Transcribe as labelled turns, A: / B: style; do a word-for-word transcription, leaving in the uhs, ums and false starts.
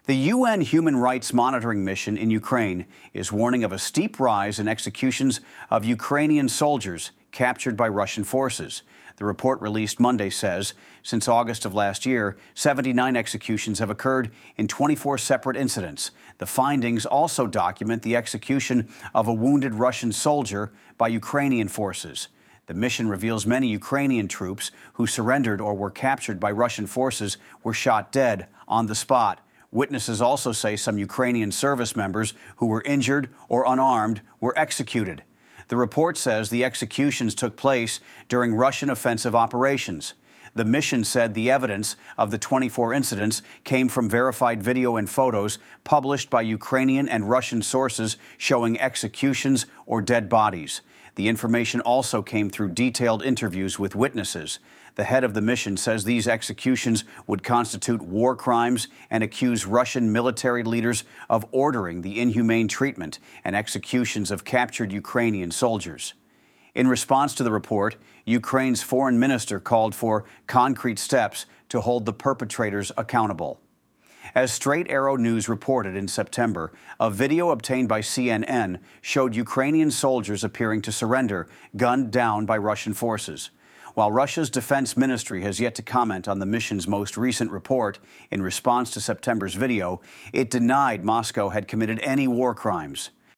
A: The U N Human Rights Monitoring Mission in Ukraine is warning of a steep rise in executions of Ukrainian soldiers captured by Russian forces. The report released Monday says since August of last year, seventy-nine executions have occurred in twenty-four separate incidents. The findings also document the execution of a wounded Russian soldier by Ukrainian forces. The mission reveals many Ukrainian troops who surrendered or were captured by Russian forces were shot dead on the spot. Witnesses also say some Ukrainian service members who were injured or unarmed were executed. The report says the executions took place during Russian offensive operations. The mission said the evidence of the twenty-four incidents came from verified video and photos published by Ukrainian and Russian sources showing executions or dead bodies. The information also came through detailed interviews with witnesses. The head of the mission says these executions would constitute war crimes and accuse Russian military leaders of ordering the inhumane treatment and executions of captured Ukrainian soldiers. In response to the report, Ukraine's foreign minister called for concrete steps to hold the perpetrators accountable. As Straight Arrow News reported in September, a video obtained by C N N showed Ukrainian soldiers appearing to surrender, gunned down by Russian forces. While Russia's defense ministry has yet to comment on the mission's most recent report in response to September's video, it denied Moscow had committed any war crimes.